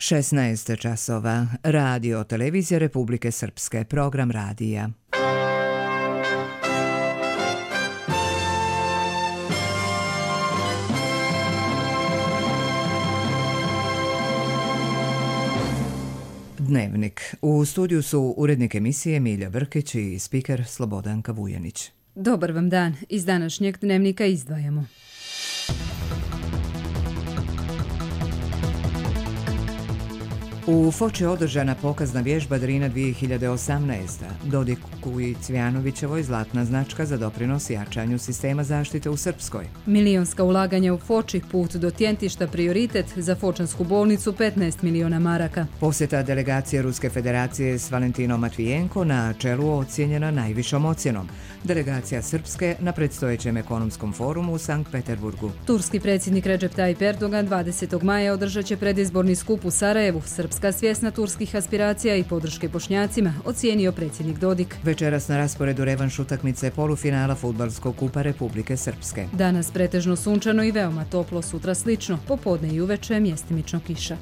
16 časova. Radio Televizija Republike Srpske. Program radija. Dnevnik. U studiju su urednik emisije Milja Vrkić i spiker Slobodanka Vujanić. Dobar vam dan. Iz današnjeg dnevnika izdvajamo. U Foči je održana pokazna vježba Drina 2018. Dodiku i Cvjanovićevoj zlatna značka za doprinos jačanju sistema zaštite u Srpskoj. Milionska ulaganja u Foči, put do Tjentišta prioritet, za Fočansku bolnicu 15 miliona maraka. Posjeta delegacije Ruske federacije s Valentinom Matvijenko na čelu ocijenjena najvišom ocjenom. Delegacija Srpske na predstojećem ekonomskom forumu u Sankt Peterburgu. Turski predsjednik Recep Tayyip Erdogan 20. maja održat će predizborni skup u Sarajevu. Srpska svjesna turskih aspiracija i podrške Bošnjacima, ocijenio predsjednik Dodik. Večeras na rasporedu revanš utakmice polufinala Fudbalskog kupa Republike Srpske. Danas pretežno sunčano i veoma toplo, sutra slično, popodne i uveče mjestimično kiša.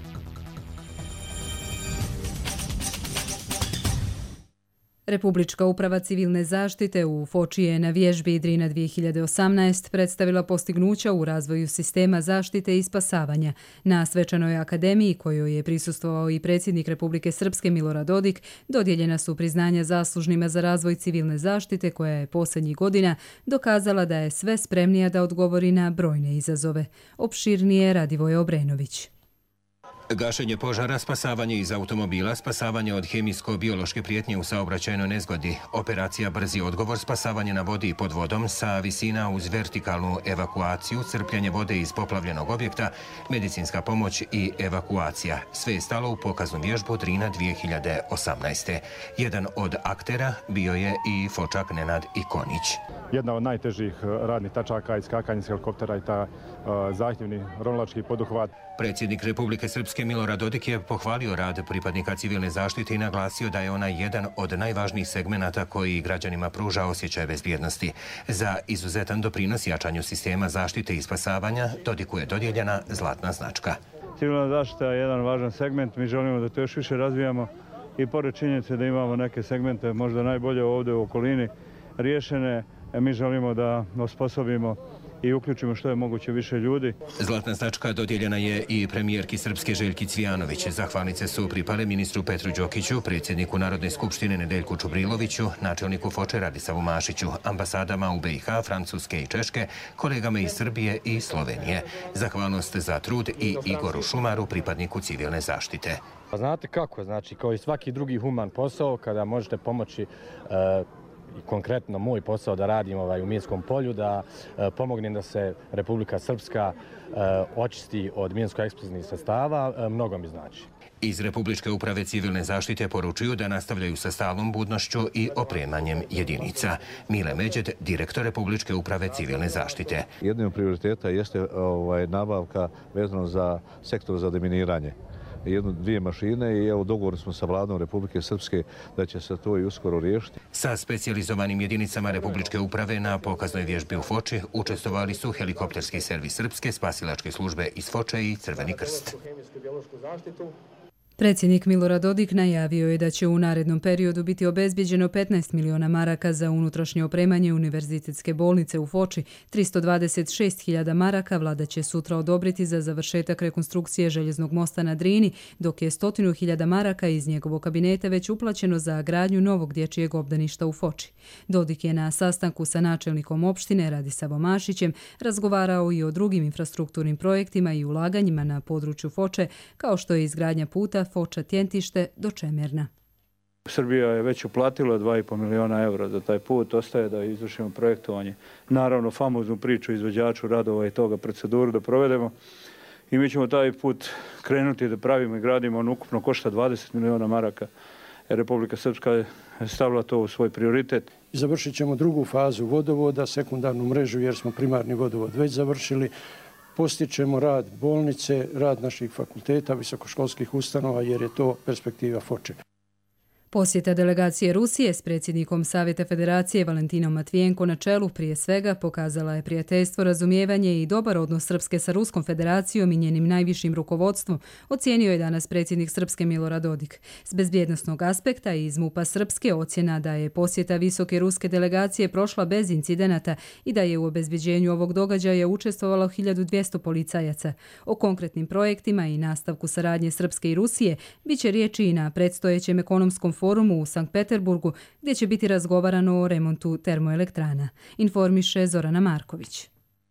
Republička uprava civilne zaštite u Foči je na vježbi Drina 2018 predstavila postignuća u razvoju sistema zaštite i spasavanja. Na svečanoj akademiji, kojoj je prisustvovao i predsjednik Republike Srpske Milorad Dodik, dodijeljena su priznanja zaslužnima za razvoj civilne zaštite, koja je posljednjih godina dokazala da je sve spremnija da odgovori na brojne izazove. Opširnije Radivoje Obrenović. Gašenje požara, spasavanje iz automobila, spasavanje od hemijsko-biološke prijetnje u saobraćajnoj nezgodi, operacija Brzi odgovor, spasavanje na vodi i pod vodom sa visina uz vertikalnu evakuaciju, crpljenje vode iz poplavljenog objekta, medicinska pomoć i evakuacija. Sve je stalo u pokaznu vježbu Drina 2018. Jedan od aktera bio je i Fočak Nenad Ikonić. Jedna od najtežih radnih tačaka iskakanja iz helikoptera i ta zahtjevni ronilački poduhvat. Predsjednik Republike Srpske Milorad Dodik je pohvalio rad pripadnika civilne zaštite i naglasio da je ona jedan od najvažnijih segmenata koji građanima pruža osjećaj bezbjednosti. Za izuzetan doprinos jačanju sistema zaštite i spasavanja Dodiku je dodijeljena zlatna značka. Civilna zaštita je jedan važan segment, mi želimo da to još više razvijamo i pored činjenice da imamo neke segmente možda najbolje ovdje u okolini riješene, mi želimo da osposobimo i uključimo što je moguće više ljudi. Zlatna značka dodijeljena je i premijerki Srpske Željki Cvjanović. Zahvalnice su pripale ministru Petru Đokiću, predsjedniku Narodne skupštine Nedeljku Čubriloviću, načelniku Foče Radisavu Mašiću, ambasadama u BiH, Francuske i Češke, kolegama iz Srbije i Slovenije. Zahvalnost za trud i Igoru Šumaru, pripadniku civilne zaštite. Znate kako, znači kao i svaki drugi human posao, kada možete pomoći konkretno moj posao da radim u minskom polju, da pomognem da se Republika Srpska očisti od minsko-eksplozivnih sredstava, mnogo mi znači. Iz Republičke uprave civilne zaštite poručuju da nastavljaju sa stalnom budnošću i opremanjem jedinica. Mile Međed, direktor Republičke uprave civilne zaštite. Jednim od prioriteta jeste nabavka vezano za sektor za deminiranje. Dvije mašine i evo dogovor smo sa vladom Republike Srpske da će se to i uskoro riješiti. Sa specijalizovanim jedinicama Republičke uprave na pokaznoj vježbi u Foči učestvovali su helikopterski servis Srpske, spasilačke službe iz Foče i Crveni krst. Predsjednik Milorad Dodik najavio je da će u narednom periodu biti obezbijeđeno 15 miliona maraka za unutrašnje opremanje univerzitetske bolnice u Foči. 326.000 maraka vlada će sutra odobriti za završetak rekonstrukcije željeznog mosta na Drini, dok je 100.000 maraka iz njegovog kabineta već uplaćeno za gradnju novog dječjeg obdaništa u Foči. Dodik je na sastanku sa načelnikom opštine Radisavom Mašićem razgovarao i o drugim infrastrukturnim projektima i ulaganjima na području Foče, kao što je izgradnja puta Foča Tjentište do Čemerna. Srbija je već uplatila 2,5 miliona evra za taj put, ostaje da izvršimo projektovanje. Naravno, famoznu priču izvođaču radova i toga proceduru da provedemo. I mi ćemo taj put krenuti da pravimo i gradimo, on ukupno košta 20 miliona maraka. Republika Srpska je stavila to u svoj prioritet. Završit ćemo drugu fazu vodovoda, sekundarnu mrežu jer smo primarni vodovod već završili. Postičemo rad bolnice, rad naših fakulteta, visokoškolskih ustanova jer je to perspektiva Foče. Posjeta delegacije Rusije s predsjednikom Savjeta Federacije Valentinom Matvijenko na čelu prije svega pokazala je prijateljstvo, razumijevanje i dobar odnos Srpske sa Ruskom federacijom i njenim najvišim rukovodstvom, ocijenio je danas predsjednik Srpske Milorad Dodik. S bezbjednosnog aspekta i iz MUP-a Srpske ocjena da je posjeta visoke ruske delegacije prošla bez incidenata i da je u obezbeđenju ovog događaja učestvovalo 1200 policajaca. O konkretnim projektima i nastavku saradnje Srpske i Rusije biće riječi i na predstojećem ekonomskom forumu u Sankt Peterburgu, gdje će biti razgovarano o remontu termoelektrana, informiše Zorana Marković.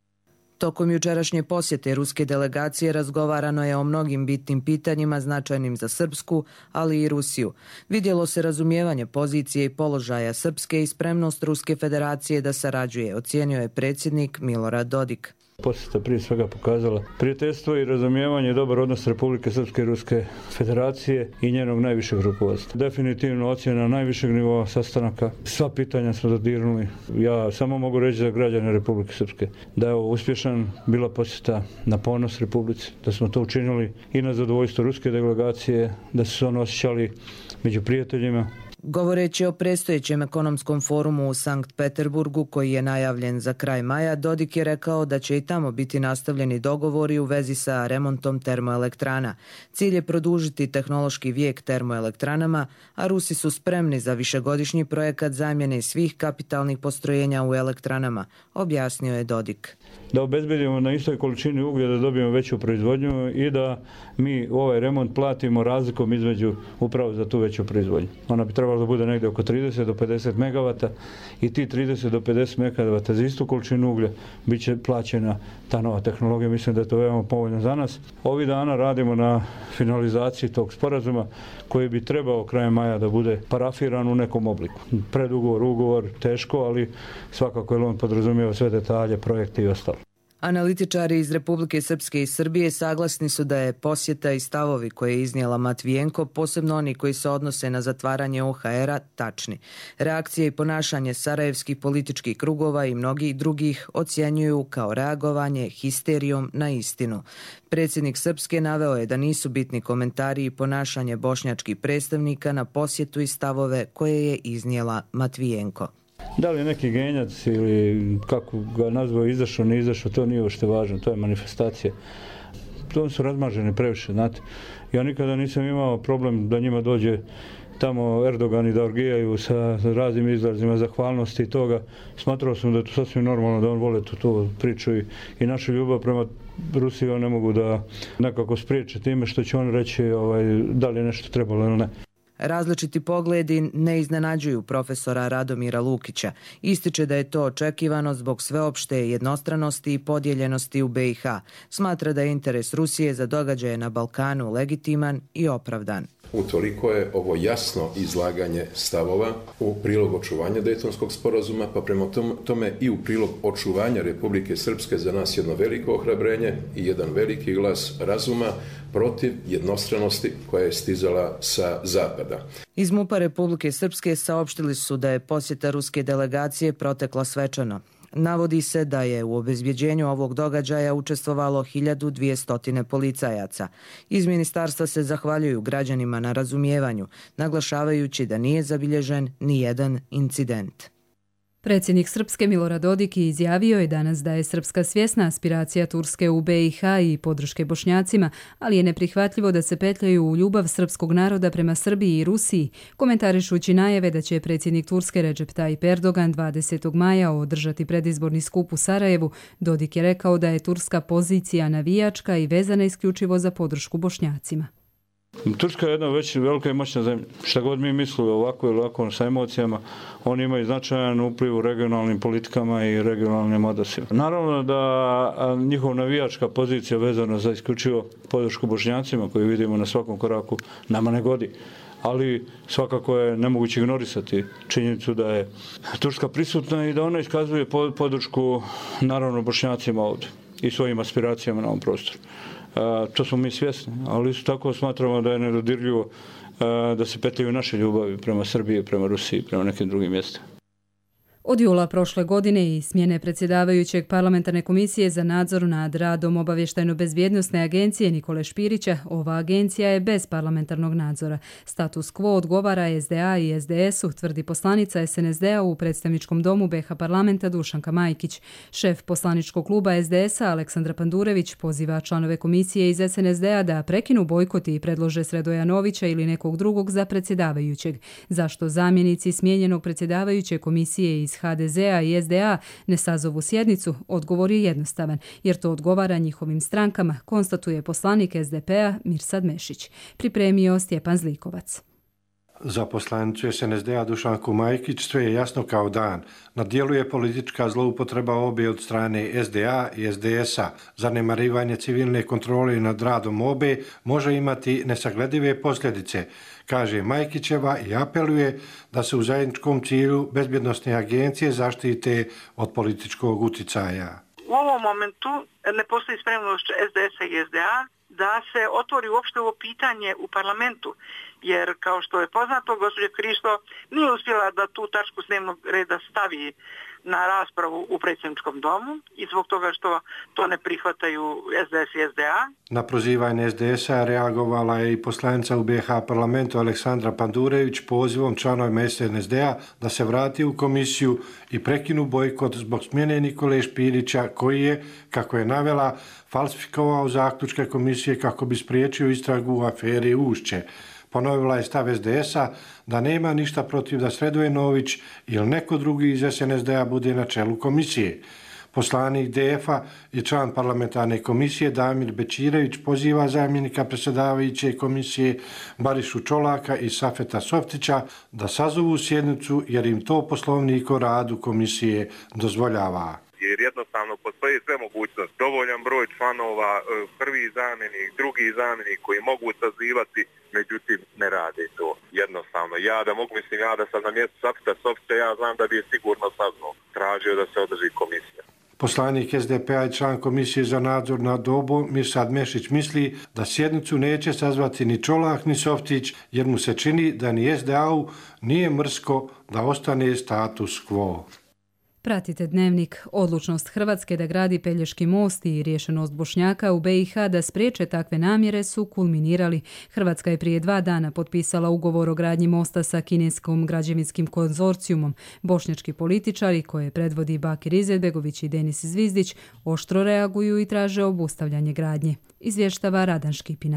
Tokom jučerašnje posjete ruske delegacije razgovarano je o mnogim bitnim pitanjima značajnim za Srpsku, ali i Rusiju. Vidjelo se razumijevanje pozicije i položaja Srpske i spremnost Ruske federacije da sarađuje, ocijenio je predsjednik Milorad Dodik. Posjeta prije svega pokazala prijateljstvo i razumijevanje i dobar odnos Republike Srpske i Ruske federacije i njenog najvišeg rukovodstva. Definitivno ocjena najvišeg nivoa sastanaka. Sva pitanja smo dodirnuli. Ja samo mogu reći za građane Republike Srpske da je ovo uspješan bila posjeta na ponos Republici, da smo to učinili i na zadovoljstvo ruske delegacije, da su se oni osjećali među prijateljima. Govoreći o predstojećem ekonomskom forumu u Sankt Peterburgu, koji je najavljen za kraj maja, Dodik je rekao da će i tamo biti nastavljeni dogovori u vezi sa remontom termoelektrana. Cilj je produžiti tehnološki vijek termoelektranama, a Rusi su spremni za višegodišnji projekat zamjene svih kapitalnih postrojenja u elektranama, objasnio je Dodik. Da obezbedimo na istoj količini uglja da dobijemo veću proizvodnju i da mi ovaj remont platimo razlikom između upravo za tu veću proizvodnju. Ona bi trebala da bude negdje oko 30 do 50 megavata i ti 30 do 50 megavata za istu količinu uglja bit će plaćena ta nova tehnologija. Mislim da je to veoma povoljno za nas. Ovih dana radimo na finalizaciji tog sporazuma koji bi trebao krajem maja da bude parafiran u nekom obliku. Ugovor, teško, ali svakako je on podrazumijeva sve detalje, projekte i ostalo. Analitičari iz Republike Srpske i Srbije saglasni su da je posjeta i stavovi koje je iznijela Matvijenko, posebno oni koji se odnose na zatvaranje OHR-a, tačni. Reakcije i ponašanje sarajevskih političkih krugova i mnogih drugih ocjenjuju kao reagovanje histerijom na istinu. Predsjednik Srpske naveo je da nisu bitni komentari i ponašanje bošnjačkih predstavnika na posjetu i stavove koje je iznijela Matvijenko. Da li je neki genjac ili kako ga nazvao izašao, ne izašao, to nije uopšte važno, to je manifestacija. To su razmaženi previše, znate. Ja nikada nisam imao problem da njima dođe tamo Erdogan i da orgijaju sa raznim izrazima zahvalnosti i toga. Smatrao sam da je to sasvim normalno, da on vole tu priču i našu ljubav prema Rusiji ne mogu da nekako spriječe time što će on reći da li je nešto trebalo ili ne. Različiti pogledi ne iznenađuju profesora Radomira Lukića. Ističe da je to očekivano zbog sveopšte jednostranosti i podijeljenosti u BiH. Smatra da je interes Rusije za događaje na Balkanu legitiman i opravdan. Utoliko je ovo jasno izlaganje stavova u prilog očuvanja Dejtonskog sporazuma, pa prema tome i u prilog očuvanja Republike Srpske za nas jedno veliko ohrabrenje i jedan veliki glas razuma protiv jednostranosti koja je stizala sa zapada. Iz MUP-a Republike Srpske saopštili su da je posjeta ruske delegacije protekla svečano. Navodi se da je u obezbjeđenju ovog događaja učestvovalo 1200 policajaca. Iz ministarstva se zahvaljuju građanima na razumijevanju, naglašavajući da nije zabilježen ni jedan incident. Predsjednik Srpske Milorad Dodik izjavio je danas da je Srpska svjesna aspiracija Turske u BiH i podrške Bošnjacima, ali je neprihvatljivo da se petljaju u ljubav srpskog naroda prema Srbiji i Rusiji, komentarišući najave da će predsjednik Turske Recep Tayyip Erdogan 20. maja održati predizborni skup u Sarajevu. Dodik je rekao da je turska pozicija navijačka i vezana isključivo za podršku Bošnjacima. Turska je jedna velika i moćna zemlja. Šta god mi mislili ovako ili ovako sa emocijama, oni imaju značajan upliv u regionalnim politikama i regionalnim odnosima. Naravno da njihova navijačka pozicija vezana za isključivo podršku Bošnjacima koju vidimo na svakom koraku nama ne godi. Ali svakako je nemoguće ignorisati činjenicu da je Turska prisutna i da ona iskazuje podršku naravno Bošnjacima ovdje i svojim aspiracijama na ovom prostoru. To smo mi svjesni, ali isto tako smatramo da je nedodirljivo da se petljaju naše ljubavi prema Srbiji, prema Rusiji, prema nekim drugim mjestima. Od jula prošle godine i smjene predsjedavajućeg parlamentarne komisije za nadzor nad radom obavještajno-bezbjednosne agencije Nikole Špirića, ova agencija je bez parlamentarnog nadzora. Status quo odgovara SDA i SDS-u, tvrdi poslanica SNSD-a u predstavničkom domu BiH parlamenta Dušanka Majkić. Šef poslaničkog kluba SDS-a Aleksandra Pandurević poziva članove komisije iz SNSD-a da prekinu bojkot i predlože Sredoja Novića ili nekog drugog za predsjedavajućeg. Zašto zamjenici smijenjenog predsjedavajuće komisije iz HDZ-a i SDA ne sazovu sjednicu, odgovor je jednostavan, jer to odgovara njihovim strankama, konstatuje poslanik SDP-a Mirsad Mešić. Pripremio Stjepan Zlikovac. Za poslanicu SNSD-a Dušanku Majkić sve je jasno kao dan. Na dijelu je politička zloupotreba obje od strane SDA i SDS-a. Zanemarivanje civilne kontrole nad radom obje može imati nesagledive posljedice, kaže Majkićeva i apeluje da se u zajedničkom cilju bezbjednosne agencije zaštite od političkog uticaja. U ovom momentu ne postoji spremnost SDS-a i SDA da se otvori uopšte ovo pitanje u parlamentu, jer kao što je poznato, gospođa Krišto nije uspjela da tu tačku s dnevnog reda stavi na raspravu u predsjedničkom domu i zbog toga što to ne prihvataju SDS i SDA. Na prozivanje SDS-a reagovala je i poslanica u BiH parlamentu Aleksandra Pandurević pozivom članovima SNSD-a da se vrati u komisiju i prekinu bojkot zbog smjene Nikole Špirića koji je, kako je navela, falsifikovao zaključke komisije kako bi spriječio istragu u aferi Ušće. Ponovila je stav SDS-a da nema ništa protiv da Sredoje Nović ili neko drugi iz SNSD-a bude na čelu komisije. Poslanik DF-a i član parlamentarne komisije Damir Bečirević poziva zamjenika predsjedavajuće komisije Barišu Čolaka i Safeta Softića da sazovu sjednicu jer im to poslovnik o radu komisije dozvoljava. Jer jednostavno postoji sve mogućnost, dovoljan broj članova, prvi zamjenik, drugi zamjenik koji mogu sazivati, međutim ne rade to. Jednostavno, ja da sam na mjestu Safeta Softića, ja znam da bi je sigurno saznao, tražio da se održi komisija. Poslanik SDP-a i član komisije za nadzor nad obom Mirsad Mešić misli da sjednicu neće sazvati ni Čolak ni Softić jer mu se čini da ni SDA-u nije mrsko da ostane status quo. Pratite Dnevnik. Odlučnost Hrvatske da gradi Pelješki most i rješenost Bošnjaka u BiH da spriječe takve namjere su kulminirali. Hrvatska je prije 2 dana potpisala ugovor o gradnji mosta sa kineskom građevinskim konzorcijumom. Bošnjački političari, koje predvodi Bakir Izetbegović i Denis Zvizdić, oštro reaguju i traže obustavljanje gradnje. Izvještava Radan Škipina.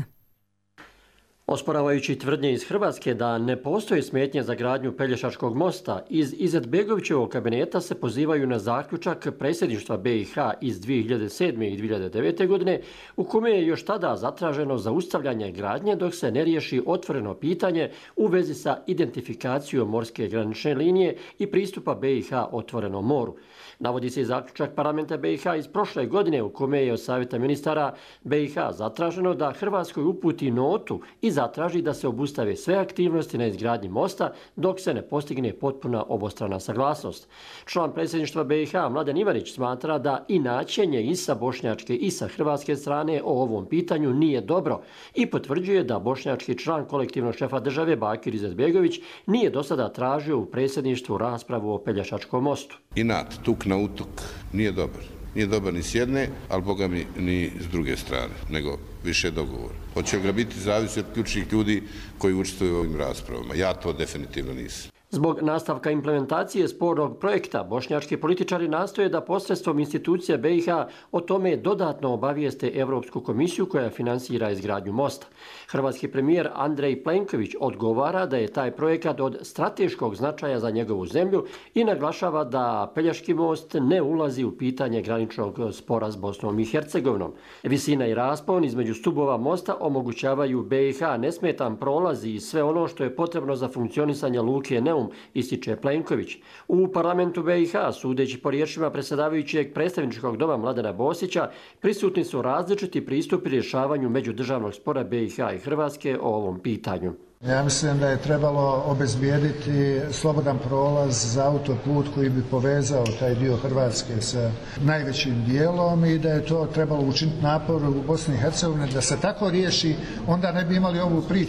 Osporavajući tvrdnje iz Hrvatske da ne postoji smetnje za gradnju Pelješačkog mosta, iz Izetbegovićevog kabineta se pozivaju na zaključak predsjedništva BiH iz 2007. i 2009. godine, u kome je još tada zatraženo zaustavljanje gradnje dok se ne riješi otvoreno pitanje u vezi sa identifikacijom morske granične linije i pristupa BiH otvorenom moru. Navodi se i zaključak parlamenta BiH iz prošle godine u kome je od savjeta ministara BiH zatraženo da Hrvatskoj uputi notu i zatraži da se obustave sve aktivnosti na izgradnji mosta dok se ne postigne potpuna obostrana saglasnost. Član predsjedništva BiH Mladen Ivanić smatra da inačenje i sa bošnjačke i sa hrvatske strane o ovom pitanju nije dobro i potvrđuje da bošnjački član kolektivnog šefa države Bakir Izetbegović nije do sada tražio u predsjedništvu raspravu o Pelješačkom mostu. Inat, tuk na utuk nije dobar. Nije dobar ni s jedne, ali boga mi ni s druge strane, nego više dogovor. Hoće ga biti zavisi od ključnih ljudi koji učestvuju u ovim raspravama. Ja to definitivno nisam. Zbog nastavka implementacije spornog projekta, bošnjački političari nastoje da posredstvom institucija BiH o tome dodatno obavijeste Europsku komisiju koja finansira izgradnju mosta. Hrvatski premijer Andrej Plenković odgovara da je taj projekat od strateškog značaja za njegovu zemlju i naglašava da Pelješki most ne ulazi u pitanje graničnog spora s Bosnom i Hercegovinom. Visina i raspon između stubova mosta omogućavaju BiH nesmetan prolaz i sve ono što je potrebno za funkcionisanje luke Neum, ističe Plenković. U parlamentu BiH, sudeći po riječima predsjedavajućeg predstavničkog doma Mladena Bosića, prisutni su različiti pristupi rješavanju međudržavnog spora BiH i Hrvatske o ovom pitanju. Ja mislim da je trebalo obezbijediti slobodan prolaz za autoput koji bi povezao taj dio Hrvatske sa najvećim dijelom i da je to trebalo učiniti napor u Bosni i Hercegovini da se tako riješi, onda ne bi imali ovu priču. U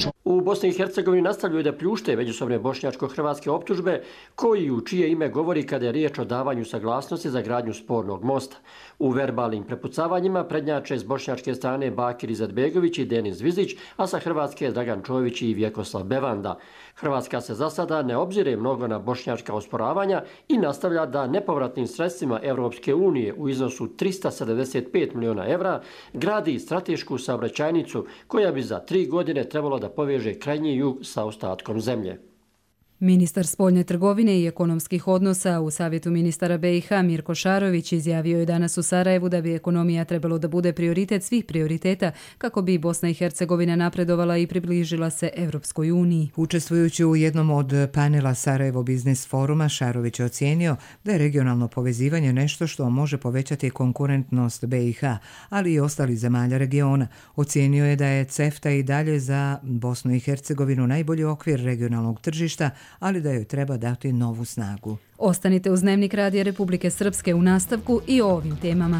Bosni i Hercegovini nastavljaju da pljušte međusobne bošnjačko-hrvatske optužbe koji u čije ime govori kada je riječ o davanju saglasnosti za gradnju spornog mosta. U verbalnim prepucavanjima prednjače s bošnjačke strane Bakir Izetbegović i Denis Zvizić, a sa hrvatske Dragan Čović i Vjekoslav Bevanda. Hrvatska se za sada ne obzire mnogo na bošnjačka osporavanja i nastavlja da nepovratnim sredstvima Europske unije u iznosu 375 miliona evra gradi stratešku saobraćajnicu koja bi za 3 godine trebalo da poveže krajnji jug sa ostatkom zemlje. Ministar spoljne trgovine i ekonomskih odnosa u Savjetu ministara BiH Mirko Šarović izjavio je danas u Sarajevu da bi ekonomija trebalo da bude prioritet svih prioriteta kako bi Bosna i Hercegovina napredovala i približila se Evropskoj uniji. Učestvujući u jednom od panela Sarajevo Biznis foruma, Šarović je ocijenio da je regionalno povezivanje nešto što može povećati konkurentnost BiH, ali i ostalih zemalja regiona. Ocijenio je da je CEFTA i dalje za Bosnu i Hercegovinu najbolji okvir regionalnog tržišta, ali da joj treba dati novu snagu. Ostanite uz Dnevnik Radija Republike Srpske u nastavku i o ovim temama.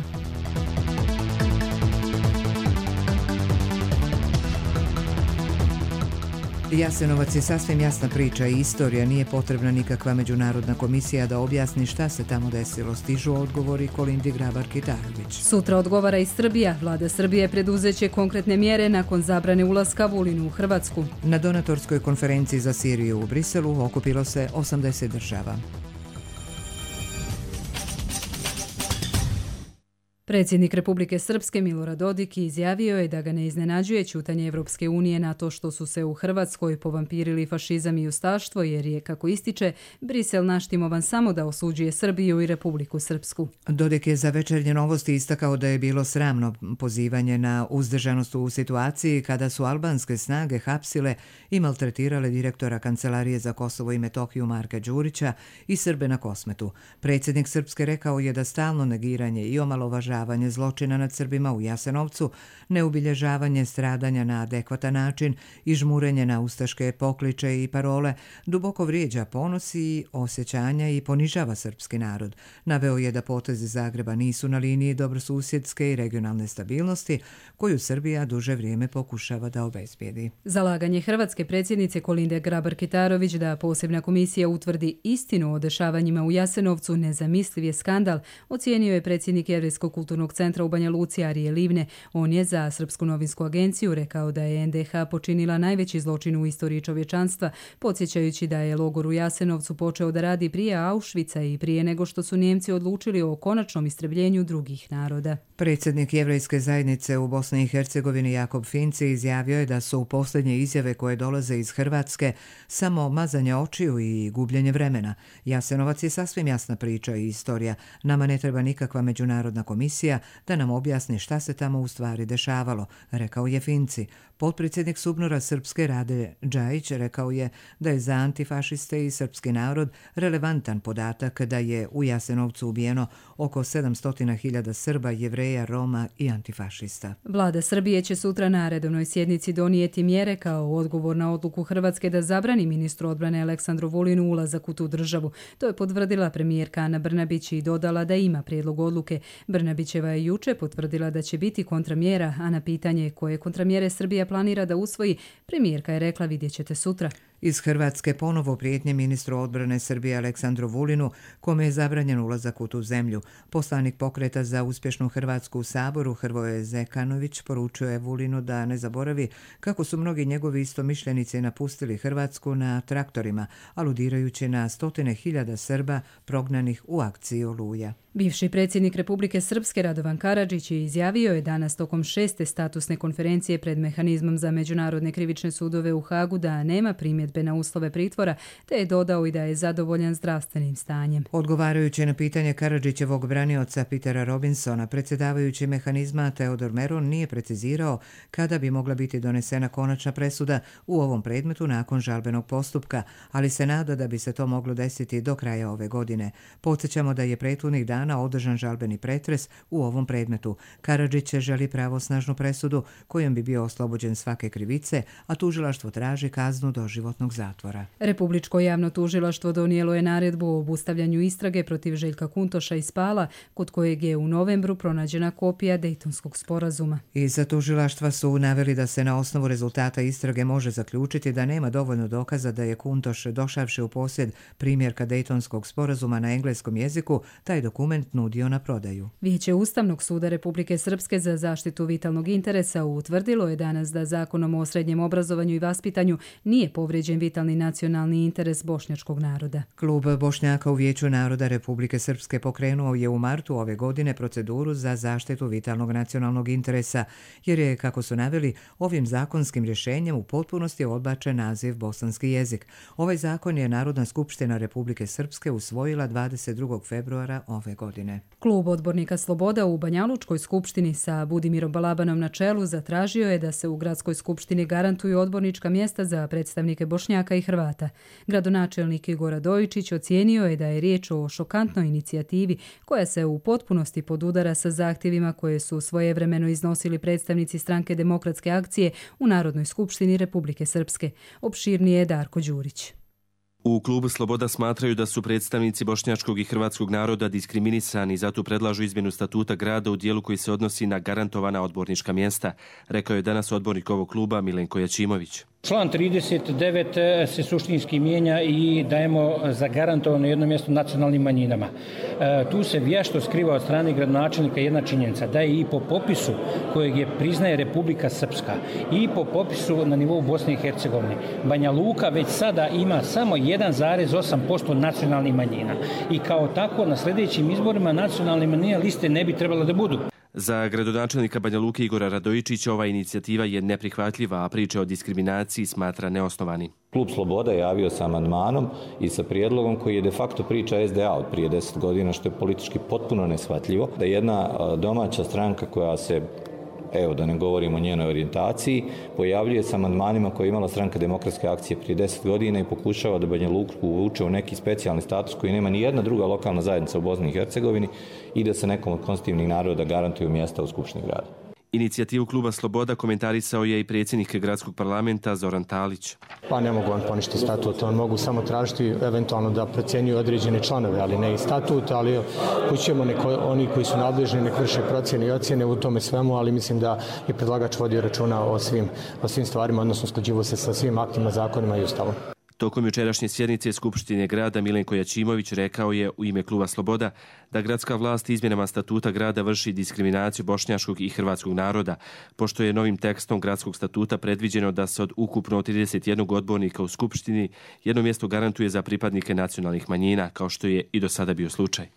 Jasenovac je sasvim jasna priča i istorija, nije potrebna nikakva međunarodna komisija da objasni šta se tamo desilo, stižu odgovori Kolindi Grabar-Kitarović. Sutra odgovara i Srbija. Vlada Srbije preduzeće konkretne mjere nakon zabrane ulaska Vulinu u Hrvatsku. Na donatorskoj konferenciji za Siriju u Briselu okupilo se 80 država. Predsjednik Republike Srpske Milorad Dodik izjavio je da ga ne iznenađuje ćutanje Evropske unije na to što su se u Hrvatskoj povampirili fašizam i ustaštvo, jer je, kako ističe, Brisel naštimovan samo da osuđuje Srbiju i Republiku Srpsku. Dodik je za Večernje novosti istakao da je bilo sramno pozivanje na uzdržanost u situaciji kada su albanske snage hapsile i maltretirale direktora Kancelarije za Kosovo i Metohiju Marka Đurića i Srbe na Kosmetu. Predsjednik Srpske rekao je da stalno negiranje i omalovažavanje zločina nad Srbima u Jasenovcu, neubilježavanje stradanja na adekvatan način i žmurenje na ustaške pokliče i parole duboko vrijeđa ponos i osjećanja i ponižava srpski narod. Naveo je da potezi Zagreba nisu na liniji dobrosusjedske i regionalne stabilnosti koju Srbija duže vrijeme pokušava da obezbijedi. Zalaganje hrvatske predsjednice Kolinde Grabar-Kitarović da posebna komisija utvrdi istinu o dešavanjima u Jasenovcu nezamisliv je skandal, ocijenio je predsjednik Jevrejskog kulturnog centra u Banja Luci Arije Livne. On je za Srpsku novinsku agenciju rekao da je NDH počinila najveći zločin u istoriji čovječanstva, podsjećajući da je logor u Jasenovcu počeo da radi prije Auschwitza i prije nego što su Njemci odlučili o konačnom istrebljenju drugih naroda. Predsjednik Jevrejske zajednice u Bosni i Hercegovini Jakob Finci izjavio je da su posljednje izjave koje dolaze iz Hrvatske samo mazanje očiju i gubljenje vremena. Jasenovac je sasvim jasna priča i istorija. Nama ne treba nikakva međunarodna komisija da nam objasni šta se tamo u stvari dešavalo, rekao je Finci. Potpredsjednik Subnora Srpske Rade Džajić rekao je da je za antifašiste i srpski narod relevantan podatak da je u Jasenovcu ubijeno oko 700.000 Srba, Jevreja, Roma i antifašista. Vlada Srbije će sutra na redovnoj sjednici donijeti mjere kao odgovor na odluku Hrvatske da zabrani ministru odbrane Aleksandru Vulinu ulazak u tu državu. To je potvrdila premijerka Ana Brnabić i dodala da ima prijedlog odluke. Brnabićeva je juče potvrdila da će biti kontramjera, a na pitanje koje kontramjere Srbija planira da usvoji, premijerka je rekla vidjet ćete sutra. Iz Hrvatske ponovo prijetnje ministru odbrane Srbije Aleksandru Vulinu, kome je zabranjen ulazak u tu zemlju. Poslanik Pokreta za uspješnu Hrvatsku u Saboru Hrvoje Zekanović poručio je Vulinu da ne zaboravi kako su mnogi njegovi istomišljenici napustili Hrvatsku na traktorima, aludirajući na 100.000 Srba prognanih u akciji Oluja. Bivši predsjednik Republike Srpske Radovan Karadžić izjavio je danas tokom 6. statusne konferencije pred mehanizmom za međunarodne krivične sudove u Hagu da nema primjedbe na uslove pritvora, te je dodao i da je zadovoljan zdravstvenim stanjem. Odgovarajući na pitanje Karadžićevog branioca Petera Robinsona, predsjedavajući mehanizma Teodor Meron nije precizirao kada bi mogla biti donesena konačna presuda u ovom predmetu nakon žalbenog postupka, ali se nada da bi se to moglo desiti do kraja ove godine. Podsjećamo da je prethodnih dana dana održan žalbeni pretres u ovom predmetu. Karadžić želi pravosnažnu presudu kojom bi bio oslobođen svake krivice, a tužilaštvo traži kaznu doživotnog zatvora. Republičko javno tužilaštvo donijelo je naredbu o obustavljanju istrage protiv Željka Kuntoša iz Pala, kod kojeg je u novembru pronađena kopija Dejtonskog sporazuma. Iz tužilaštva su naveli da se na osnovu rezultata istrage može zaključiti da nema dovoljno dokaza da je Kuntoš, došavši u posjed primjerka Dejtonskog sporazuma na engleskom jeziku, taj dokument nudio na prodaju. Vijeće Ustavnog suda Republike Srpske za zaštitu vitalnog interesa utvrdilo je danas da Zakonom o srednjem obrazovanju i vaspitanju nije povrijeđen vitalni nacionalni interes bošnjačkog naroda. Klub Bošnjaka u Vijeću naroda Republike Srpske pokrenuo je u martu ove godine proceduru za zaštitu vitalnog nacionalnog interesa, jer je, kako su naveli, ovim zakonskim rješenjem u potpunosti odbačen naziv bosanski jezik. Ovaj zakon je Narodna skupština Republike Srpske usvojila 22. februara ove godine. Klub odbornika Sloboda u Banjalučkoj skupštini sa Budimirom Balabanom na čelu zatražio je da se u gradskoj skupštini garantuju odbornička mjesta za predstavnike Bošnjaka i Hrvata. Gradonačelnik Igor Radojičić ocijenio je da je riječ o šokantnoj inicijativi koja se u potpunosti podudara sa zahtjevima koje su svojevremeno iznosili predstavnici Stranke demokratske akcije u Narodnoj skupštini Republike Srpske. Opširnije je Darko Đurić. U klubu Sloboda smatraju da su predstavnici bošnjačkog i hrvatskog naroda diskriminisani i zato predlažu izmjenu statuta grada u dijelu koji se odnosi na garantovana odbornička mjesta, rekao je danas odbornik ovog kluba Milenko Jačimović. Član 39 se suštinski mijenja i dajemo zagarantovano jedno mjesto nacionalnim manjinama. Tu se vješto skriva od strane gradonačelnika jedna činjenica, da je i po popisu kojeg je priznaje Republika Srpska i po popisu na nivou Bosne i Hercegovine, Banja Luka već sada ima samo 1,8% nacionalnih manjina. I kao tako na sljedećim izborima nacionalne manjine liste ne bi trebalo da budu. Za gradonačelnika Banja Luke Igora Radojičića ova inicijativa je neprihvatljiva, a priče o diskriminaciji smatra neosnovani. Klub Sloboda je javio sa amandmanom i sa prijedlogom koji je de facto priča SDA od prije 10 godina, što je politički potpuno neshvatljivo, da jedna domaća stranka koja se, evo da ne govorimo o njenoj orijentaciji, pojavljuje sa amandmanima koje je imala Stranka demokratske akcije prije 10 godina i pokušava da Banja Luku uvuče u neki specijalni status koji nema ni jedna druga lokalna zajednica u Bosni i Hercegovini i da se nekom od konstitutivnih naroda garantuju mjesta u Skupštini grada. Inicijativu kluba Sloboda komentarisao je i predsjednik gradskog parlamenta Zoran Talić. Pa ne mogu on poništiti statut, on mogu samo tražiti eventualno da procjenjuju određene članove, ali ne i statut, ali kućemo oni koji su nadležni nek vrše procjene i ocjene u tome svemu, ali mislim da je predlagač vodio računa o svim stvarima, odnosno usklađivao se sa svim aktima, zakonima i ustavom. Tokom jučerašnje sjednice Skupštine grada Milenko Jačimović rekao je u ime kluba Sloboda da gradska vlast izmjenama statuta grada vrši diskriminaciju bošnjačkog i hrvatskog naroda, pošto je novim tekstom gradskog statuta predviđeno da se od ukupno 31 odbornika u Skupštini jedno mjesto garantuje za pripadnike nacionalnih manjina, kao što je i do sada bio slučaj.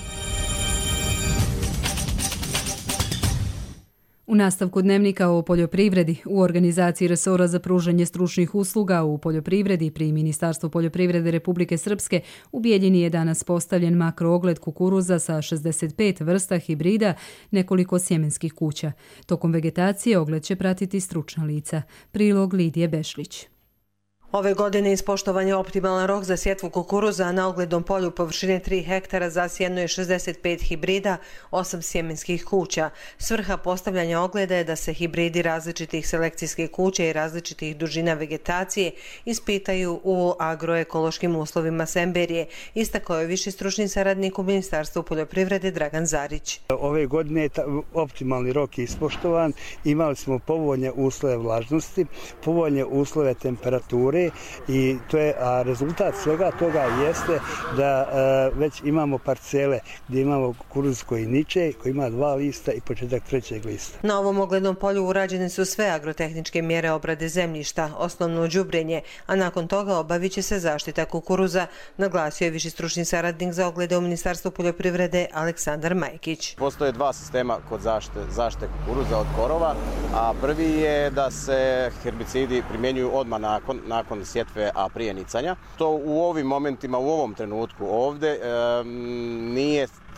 U nastavku dnevnika o poljoprivredi u organizaciji resora za pružanje stručnih usluga u poljoprivredi pri Ministarstvu poljoprivrede Republike Srpske u Bijeljini je danas postavljen makroogled kukuruza sa 65 vrsta hibrida, nekoliko sjemenskih kuća. Tokom vegetacije ogled će pratiti stručna lica. Prilog Lidije Bešlić. Ove godine ispoštovan je optimalan rok za sjetvu kukuruza, a na oglednom polju površine 3 hektara zasijeno je 65 hibrida, 8 sjemenskih kuća. Svrha postavljanja ogleda je da se hibridi različitih selekcijskih kuća i različitih dužina vegetacije ispitaju u agroekološkim uslovima Semberije, istakao je viši stručni saradnik u Ministarstvu poljoprivrede Dragan Zarić. Ove godine optimalni rok je ispoštovan, imali smo povoljne uslove vlažnosti, povoljne uslove temperature, i to je, a rezultat svega toga jeste da već imamo parcele gdje imamo kukuruz koji niče, koji ima 2 lista i početak 3. lista. Na ovom oglednom polju urađene su sve agrotehničke mjere obrade zemljišta, osnovno đubrenje, a nakon toga obavit će se zaštita kukuruza, naglasio je viši stručni saradnik za oglede u Ministarstvu poljoprivrede Aleksandar Majkić. Postoje 2 sistema kod zaštite kukuruza od korova, a prvi je da se herbicidi primjenjuju odmah nakon sjetve, a prije nicanja. To u ovim momentima, u ovom trenutku ovdje nije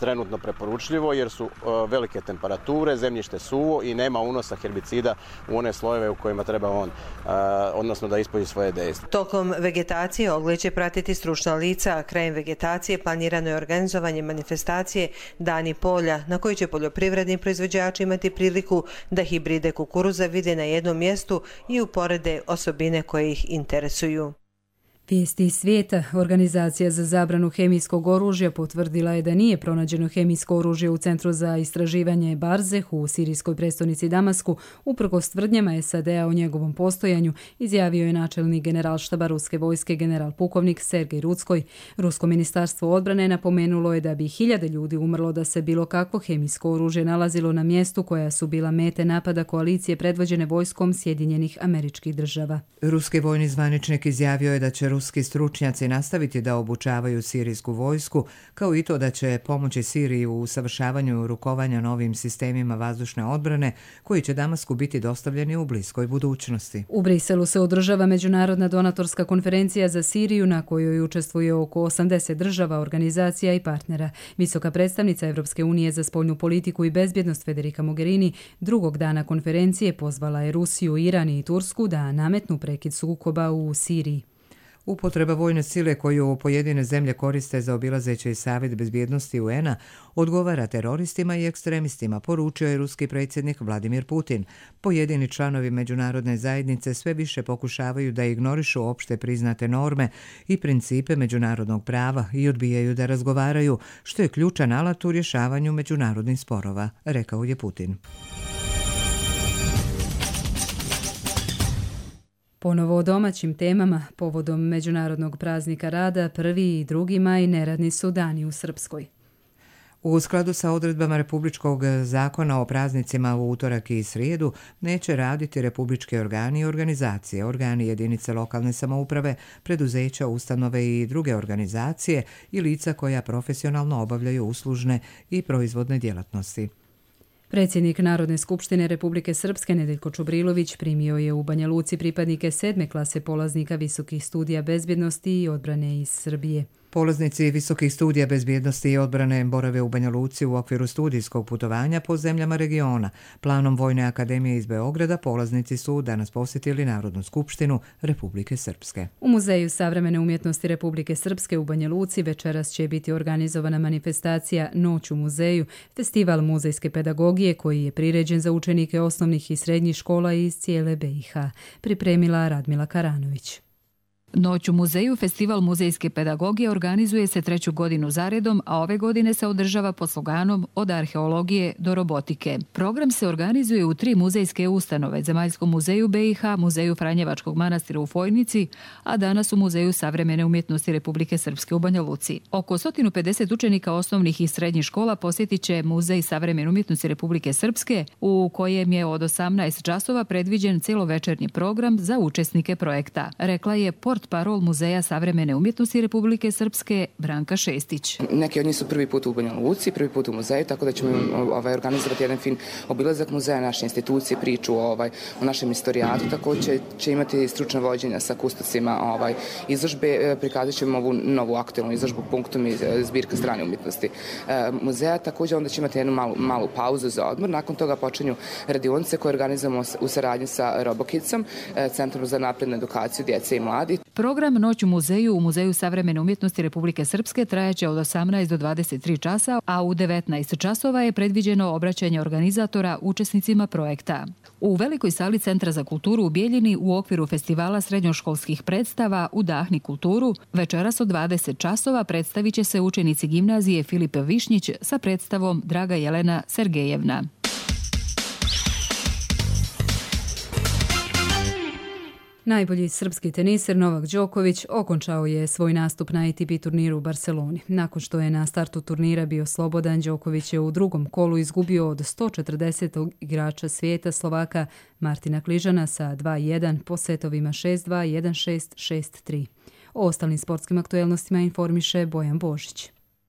trenutno preporučljivo jer su velike temperature, zemljište suvo i nema unosa herbicida u one slojeve u kojima treba on, odnosno da ispolji svoje dejstvo. Tokom vegetacije ogled će pratiti stručna lica, a krajem vegetacije planirano je organizovanje manifestacije Dani polja, na koji će poljoprivredni proizvođači imati priliku da hibride kukuruza vide na jednom mjestu i uporede osobine koje ih interesuju. Vijesti iz svijeta. Organizacija za zabranu hemijskog oružja potvrdila je da nije pronađeno hemijsko oružje u Centru za istraživanje Barzeh u sirijskoj prestonici Damasku. Uprkos tvrdnjama SAD-a o njegovom postojanju, izjavio je načelnik generalštaba ruske vojske general pukovnik Sergej Rudskoj. Rusko ministarstvo odbrane napomenulo je da bi 1000 ljudi umrlo da se bilo kakvo hemijsko oružje nalazilo na mjestu koja su bila mete napada koalicije predvođene vojskom Sjedinjenih Američkih Država. Ruski vojni zvaničnik izjavio je da će ruski stručnjaci nastaviti da obučavaju sirijsku vojsku, kao i to da će pomoći Siriji u usavršavanju rukovanja novim sistemima vazdušne odbrane, koji će Damasku biti dostavljeni u bliskoj budućnosti. U Briselu se održava Međunarodna donatorska konferencija za Siriju, na kojoj učestvuje oko 80 država, organizacija i partnera. Visoka predstavnica Evropske unije za spoljnu politiku i bezbjednost Federica Mogherini drugog dana konferencije pozvala je Rusiju, Iran i Tursku da nametnu prekid sukoba u Siriji. Upotreba vojne sile koju pojedine zemlje koriste za obilazeći Savjet bezbjednosti UN-a odgovara teroristima i ekstremistima, poručio je ruski predsjednik Vladimir Putin. Pojedini članovi međunarodne zajednice sve više pokušavaju da ignorišu opšte priznate norme i principe međunarodnog prava i odbijaju da razgovaraju, što je ključan alat u rješavanju međunarodnih sporova, rekao je Putin. Ponovo o domaćim temama, povodom Međunarodnog praznika rada, 1. i 2. maj neradni su dani u Srpskoj. U skladu sa odredbama Republičkog zakona o praznicima u utorak i srijedu neće raditi republički organi i organizacije, organi jedinice lokalne samouprave, preduzeća, ustanove i druge organizacije i lica koja profesionalno obavljaju uslužne i proizvodne djelatnosti. Predsjednik Narodne skupštine Republike Srpske Nedeljko Čubrilović primio je u Banja Luci pripadnike 7. klase polaznika visokih studija bezbjednosti i odbrane iz Srbije. Polaznici visokih studija bezbjednosti i odbrane borave u Banja Luci u okviru studijskog putovanja po zemljama regiona. Planom Vojne akademije iz Beograda polaznici su danas posjetili Narodnu skupštinu Republike Srpske. U Muzeju savremene umjetnosti Republike Srpske u Banja Luci večeras će biti organizovana manifestacija Noć u muzeju, festival muzejske pedagogije koji je priređen za učenike osnovnih i srednjih škola iz cijele BiH. Pripremila Radmila Karanović. Noć u muzeju, festival muzejske pedagogije, organizuje se 3. godinu zaredom, a ove godine se održava pod sloganom Od arheologije do robotike. Program se organizuje u 3 muzejske ustanove, Zemaljskom muzeju BiH, Muzeju Franjevačkog manastira u Fojnici, a danas u Muzeju savremene umjetnosti Republike Srpske u Banja Luci. Oko 150 učenika osnovnih i srednjih škola posjetit će Muzej savremene umjetnosti Republike Srpske, u kojem je od 18 časova predviđen celovečernji program za učesnike projekta, rekla je parol Muzeja savremene umjetnosti Republike Srpske Branka Šestić. Neki od njih su prvi put u Banja Luci, prvi put u muzeju, tako da ćemo organizovati jedan fin obilazak muzeja, naše institucije, priču o našem istorijatu, tako će imati stručna vođenja sa kustocima izložbe, prikazat ćemo ovu novu aktualnu izložbu Punktum iz zbirka strane umjetnosti muzeja, također onda će imati jednu malu pauzu za odmor, nakon toga počinju radionice koje organizujemo u saradnji sa Robokicom, Centrom za naprednu edukaciju djece i mladi. Program Noć u muzeju u Muzeju savremene umjetnosti Republike Srpske trajaće od 18 do 23 časa, a u 19 časova je predviđeno obraćanje organizatora učesnicima projekta. U velikoj sali Centra za kulturu u Bijeljini u okviru festivala srednjoškolskih predstava Udahni kulturu večeras od 20 časova predstavit će se učenici gimnazije Filip Višnjić sa predstavom Draga Jelena Sergejevna. Najbolji srpski teniser Novak Đoković okončao je svoj nastup na ATP turniru u Barceloni. Nakon što je na startu turnira bio slobodan, Đoković je u drugom kolu izgubio od 140. igrača svijeta Slovaka Martina Kližana sa 2-1 po setovima 6-2, 1-6, 6-3. O ostalim sportskim aktuelnostima informiše Bojan Božić.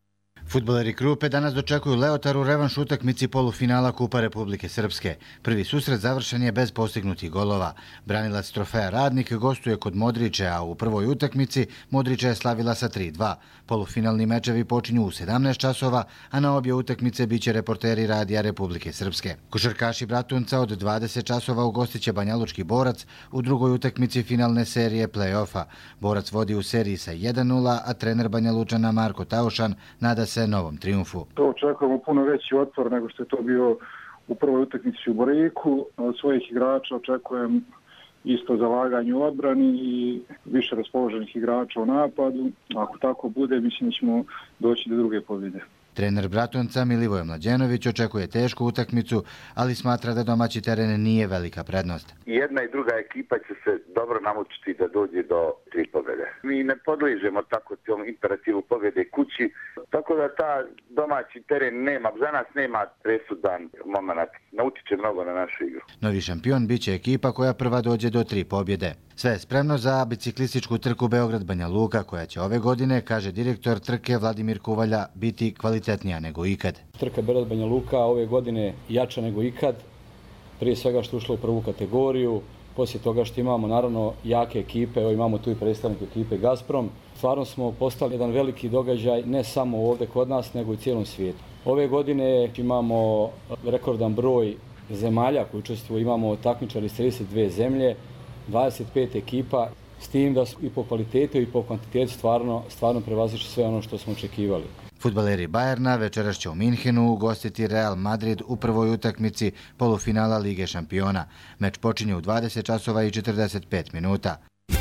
Fudbaleri Krupe danas dočekuju Leotaru revanš utakmici polufinala Kupa Republike Srpske. Prvi susret završen je bez postignutih golova. Branilac trofeja Radnik gostuje kod Modriče, a u prvoj utakmici Modriče je slavila sa 3-2. Polufinalni mečevi počinju u 17 časova, a na obje utakmice biće reporteri Radija Republike Srpske. Košarkaši Bratunca od 20 časova ugostiće Banjalučki Borac u drugoj utakmici finalne serije play-offa. Borac vodi u seriji sa 1-0, a trener Banjalučana Marko Taušan nada se novom triumfu. Očekujemo puno veći otpor nego što je to bio u prvoj utakmici u Boriku. Od svojih igrača očekujem isto zalaganje u odbrani i više raspoloženih igrača u napadu. Ako tako bude, mislim da ćemo doći do druge pobjede. Trener Bratunca Milivoje Mlađenović očekuje tešku utakmicu, ali smatra da domaći teren nije velika prednost. Jedna i druga ekipa će se dobro namučiti da dođe do 3 pobjede. Mi ne podližemo tako tom imperativu pobjede kući, tako da ta domaći teren nema, za nas nema presudan moment. Naučit će mnogo na našu igru. Novi šampion biće ekipa koja prva dođe do 3 pobjede. Sve je spremno za biciklističku trku Beograd-Banja Luka, koja će ove godine, kaže direktor trke Vladimir Kuvalja, biti kvalitetnija nego ikad. Trka Beograd-Banja Luka ove godine jača nego ikad, prije svega što ušlo u prvu kategoriju, poslije toga što imamo naravno jake ekipe, evo imamo tu i predstavnik ekipe Gazprom. Stvarno smo postali jedan veliki događaj, ne samo ovdje kod nas, nego i u cijelom svijetu. Ove godine imamo rekordan broj zemalja koji učestvuju, imamo takmičari iz 32 zemlje, 25 ekipa, s tim da su i po kvalitetu i po kvantitetu stvarno prevazišli sve ono što smo očekivali. Fudbaleri Bajerna večeras će u Minhenu ugostiti Real Madrid u prvoj utakmici polufinala Lige šampiona. Meč počinje u 20 časova i 45 minuta.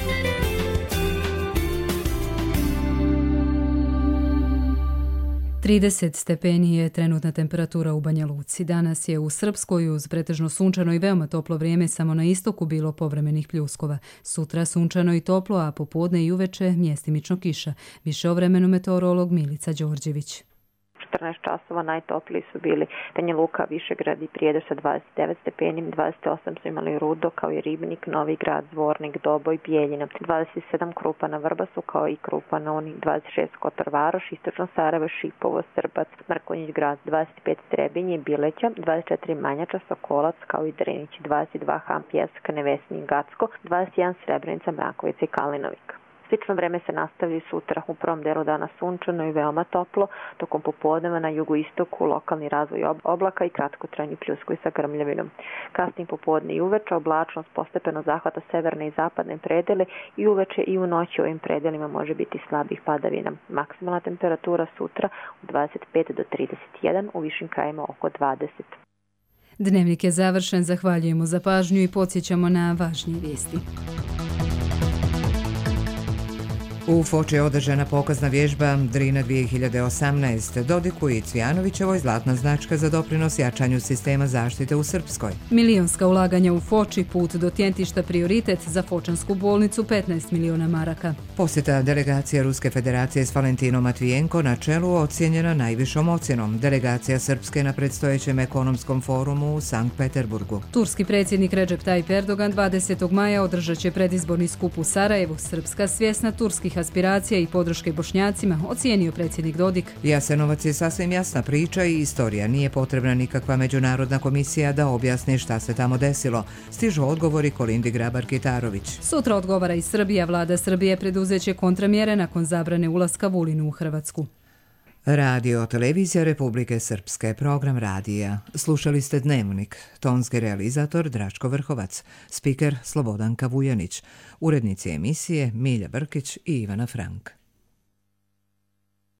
Trideset stepeni je trenutna temperatura u Banja Luci. Danas je u Srpskoj uz pretežno sunčano i veoma toplo vrijeme, samo na istoku bilo povremenih pljuskova. Sutra sunčano i toplo, a popodne i uveče mjestimično kiša. Više o vremenu meteorolog Milica Đorđević. 14 časova najtopliji su bili Banja Luka, Višegrad i Prijedor sa 29 stepeni, 28 su imali Rudo kao i Ribnik, Novi Grad, Zvornik, Doboj, Bijeljina, 27 Krupa na Vrbasu kao i Krupa na Uni, 26 Kotor Varoš, Istočno Sarajevo, Šipovo, Srbac, Mrkonjić Grad, 25 Trebinje, Bileća, 24 Manjača, Sokolac kao i Drenić, 22 Hampjesk, Nevesnik, Gacko, 21 Srebrenica, Mrakovica i Kalinovik. Slično vreme se nastavi sutra, u prvom delu dana sunčano i veoma toplo, tokom popodneva na jugoistoku lokalni razvoj oblaka i kratkotrajni pljuskovi sa grmljavinom. Kasnim popodne i uveče oblačnost postepeno zahvata severne i zapadne predele i uveče i u noći u ovim predelima može biti slabih padavina. Maksimalna temperatura sutra u 25 do 31, u višim krajima oko 20. Dnevnik je završen, zahvaljujemo za pažnju i podsjećamo na važnije vijesti. U Foči je održana pokazna vježba Drina 2018. Dodiku i Cvijanovićevoj zlatna značka za doprinos jačanju sistema zaštite u Srpskoj. Milionska ulaganja u Foči, put do Tjentišta prioritet za Fočansku bolnicu 15 miliona maraka. Posjeta delegacija Ruske federacije s Valentinom Matvijenko na čelu ocijenjena najvišom ocjenom. Delegacija Srpske na predstojećem ekonomskom forumu u Sankt Peterburgu. Turski predsjednik Recep Tayyip Erdogan 20. maja održat će predizborni skup u Sarajevu. Srpska, svjesna turskih aspiracija i podrške Bošnjacima, ocijenio predsjednik Dodik. Jasenovac je sasvim jasna priča i istorija. Nije potrebna nikakva međunarodna komisija da objasni šta se tamo desilo. Stižu odgovori Kolindi Grabar-Kitarović. Sutra odgovara i Srbija. Vlada Srbije preduzeće kontramjere nakon zabrane ulaska Vulinu u Hrvatsku. Radio Televizija Republike Srpske, program radija. Slušali ste Dnevnik. Tonski realizator Draško Vrhovac. Spiker Slobodanka Vujanić. Urednici emisije Milja Brkić i Ivana Frank.